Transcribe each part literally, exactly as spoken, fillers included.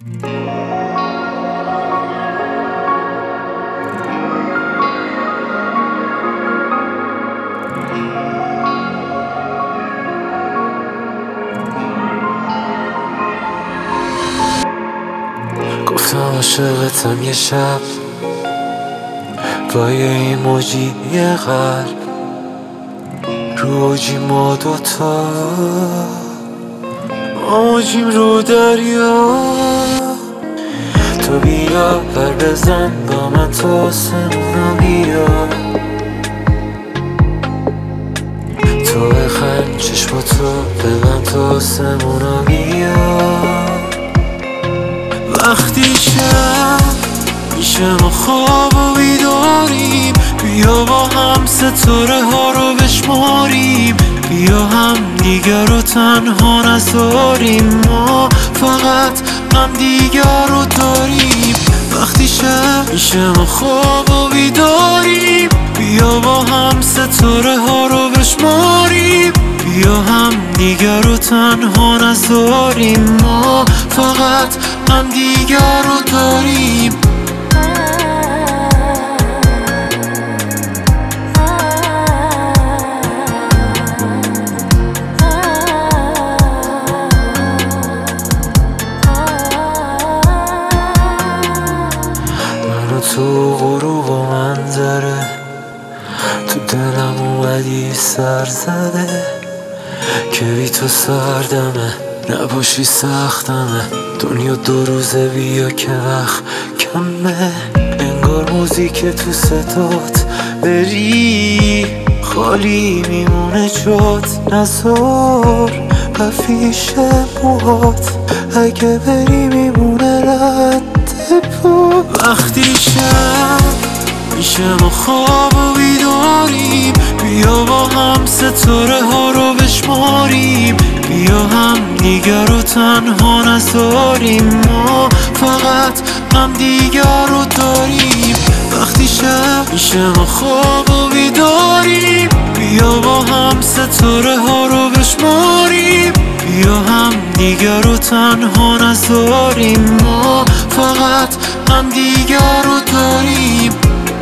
گفتم عاشقتم یه شب با یه ایموجی یه قلب رو اوجی ما دوتا موجیم رو دریا. تو بیا بر بزن با من تو آسمونا بیا، تو بخند چشماتو ببند تو آسمونا بیا. وقتی شب میشه ما خواب و بیداریم، بیا با هم ستاره ها رو بشماریم، بیا هم دیگر رو تنها نذاریم، ما فقط هم دیگر رو داریم. وقتی شب میشه ما خواب و بیداریم، بیا با هم ستاره ها رو بشماریم، بیا هم دیگر رو تنها نذاریم، ما فقط هم دیگر رو داریم. تو غروب و منظره تو دلم اومدی سر زده، که بی تو سردمه نباشی سختمه، دنیا دو روزه بیا که وقت کمه، انگار موزیک تو صدات بری خالی میمونه جات، نزار بفیش موهات اگه بری میمونه رد پا. وقتی شب میشه ما خواب و بیداریم، بیا با هم ستاره ها رو بشماریم، بیا هم دیگر رو تنها نذاریم، ما فقط هم دیگر رو داریم. وقتی شب میشه ما خواب و بیداریم، بیا با هم ستاره ها رو بشماریم، بیا هم دیگر رو تنها نذاریم، ما فقط هم دیگر رو داریم.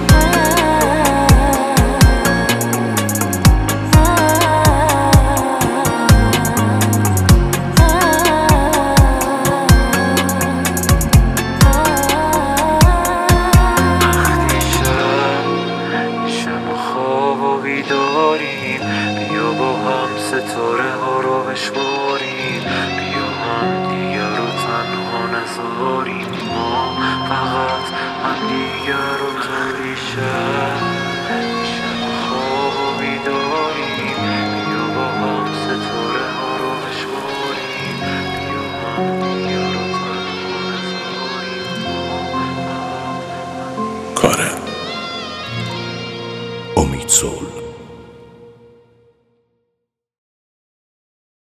بیداریم بیا با هم ستاره ها رو بشماریم، بیا هم دیگر رو تنها نذاریم، ما فقط هم دیگر رو داریم. شب شب خواب و بیداریم، بیا با هم ستاره ها رو بشماریم، بیا هم دیگر رو تنها نذاریم، ما فقط. کارم امید صلح.